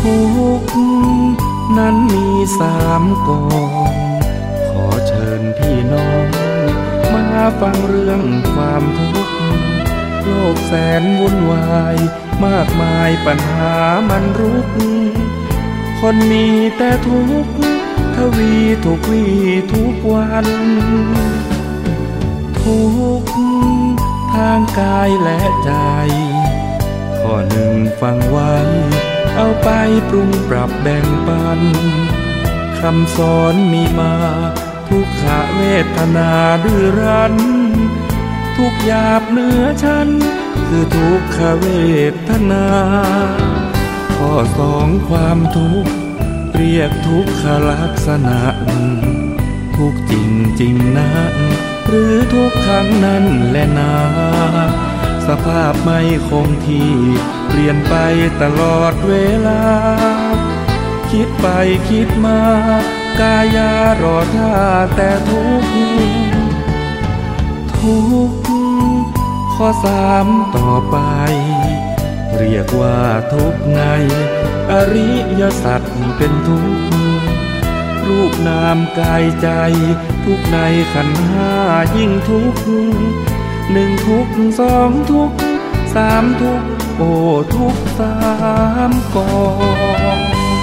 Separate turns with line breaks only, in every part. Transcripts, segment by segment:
ทุกข์นั้นมี3 กองขอเชิญพี่น้องมาฟังเรื่องความทุกข์โลกแสนวุ่นวายมากมายปัญหามันรุกคนมีแต่ทุกข์ทวีทุกวี่ทุกวันทุกข์ทางกายและใจข้อหนึ่งฟังไว้เอาไปปรุงปรับแบ่งปันคำสอนมีมาทุกขเวทนาดื้อรั้นทุกหยาบเหนือฉันคือทุกขเวทนาข้อ2ความทุกข์เรียกทุกขลักษณะทุกจริงจริงนะหรือทุกครั้งนั้นแลนาสภาพไม่คงที่เปลี่ยนไปตลอดเวลาคิดไปคิดมากายารอท่าแต่ทุกข์ทุกข์ข้อ3ต่อไปเรียกว่าทุกข์ในอริยสัจเป็นทุกข์รูปนามกายใจทุกข์ในขันธ์5ยิ่งทุกข์1ทุกข์2ทุกข์3ทุกข์โอ้ทุกข์3 กอง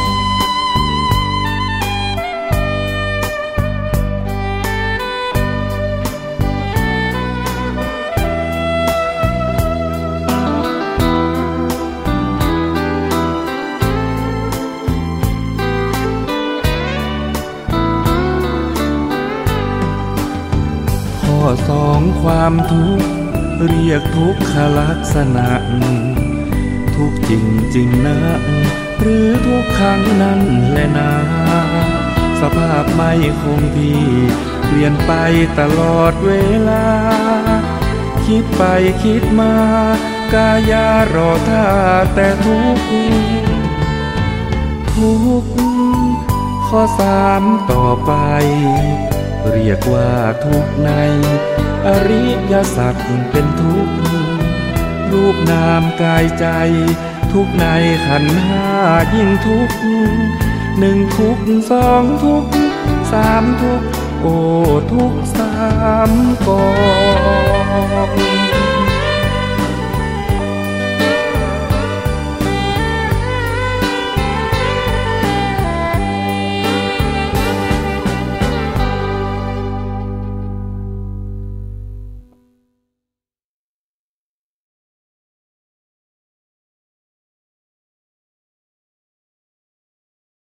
ข้อ2ความทุกข์เรียกทุกขลักษณะทุกจริงจริงนะหรือทุกครั้งนั้นแลนาสภาพไม่คงที่เปลี่ยนไปตลอดเวลาคิดไปคิดมากายารอท่าแต่ทุกข์ทุกข์ข้อ3ต่อไปเรียกว่าทุกข์ในอริยสัจเป็นทุกข์รูปนามกายใจทุกข์ในขันธ์5ยิ่งทุกข์1ทุกข์2ทุกข์3ทุกข์โอ้ทุกข์3 กอง